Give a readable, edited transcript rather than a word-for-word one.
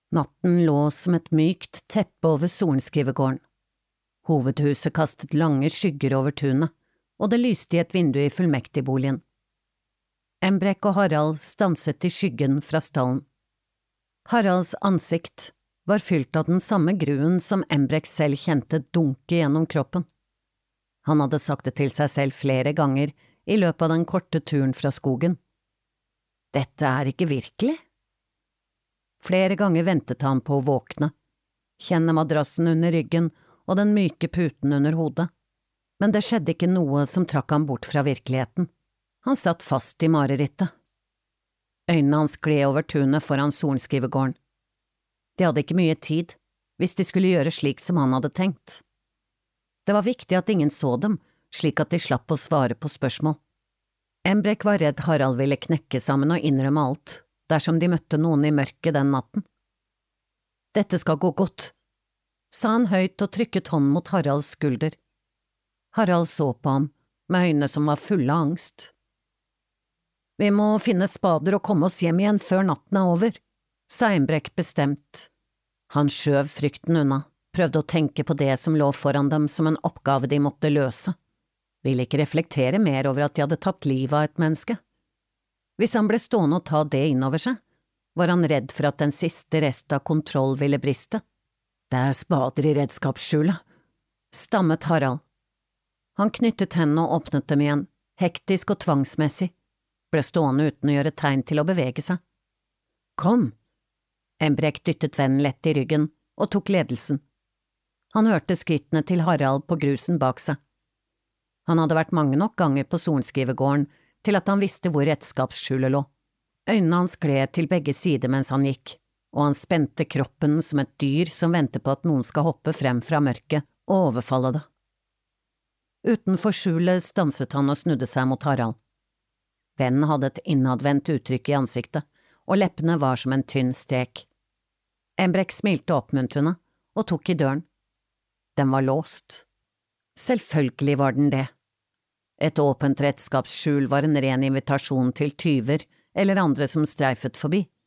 Natten lå som et mykt teppe over sorenskrivergården. Hovedhuset kastet lange skygger over tunet, og det lyste i et vindu i fullmektigboligen. Embrekk og Harald stanset i skyggen fra stallen. Haralds ansikt var fylt av den samme gruen som Embrekk selv kjente dunke gjennom kroppen. Han hadde sagt det til seg selv flere ganger i løpet av den korte turen fra skogen. Dette er ikke virkelig. Flere ganger ventet han på å våkne, kjenne madrassen under ryggen og den myke puten under hodet, men det skjedde ikke noe som trakk ham bort fra virkeligheten. Han satt fast i marerittet. Øynene hans gled over tunet foran sorenskrivergården. De hadde ikke mye tid, hvis de skulle gjøre slik som han hadde tenkt. Det var viktig at ingen så dem, slik at de slapp å svare på spørsmål. Embrekk var redd Harald ville knekke sammen og innrømme alt, dersom de møtte noen i mørket den natten. Dette skal gå godt, sa han høyt og trykket hånden mot Haralds skulder. Harald så på ham, med øyne som var fulle av angst. Vi må finne spader og komme oss hjem igjen før natten er over, sa Embrekk bestemt. Han skjøv frykten unna, prøvde å tenke på det som lå foran dem som en oppgave de måtte løse. Ville ikke reflektere mer over at de hadde tatt livet av et menneske. Hvis han ble stående og ta det innover seg, var han redd for at den siste rest av kontroll ville briste. Det er spader i redskapsskjulet, stammet Harald. Han knyttet hendene og åpnet dem igjen, hektisk og tvangsmessig, ble stående uten å gjøre tegn til å bevege seg. Kom! Embrekk dyttet vennen lett i ryggen og tok ledelsen. Han hørte skrittene til Harald på grusen bak seg. Han hadde vært mange nok ganger på sorenskrivergården til at han visste hvor redskapsskjulet lå. Øynene hans gled til begge sider mens han gikk, og han spente kroppen som et dyr som venter på at noen skal hoppe frem fra mørket og overfalle det. Utenfor skjulet stanset han og snudde seg mot Harald. Vennen hadde et innadvendt uttrykk i ansiktet, og leppene var som en tynn strek. Embrekk smilte oppmuntrende og tok i døren. Den var låst. Selvfølgelig var den det. Et åpent redskapsskjul var en ren invitasjon til tyver eller andre som streifet forbi.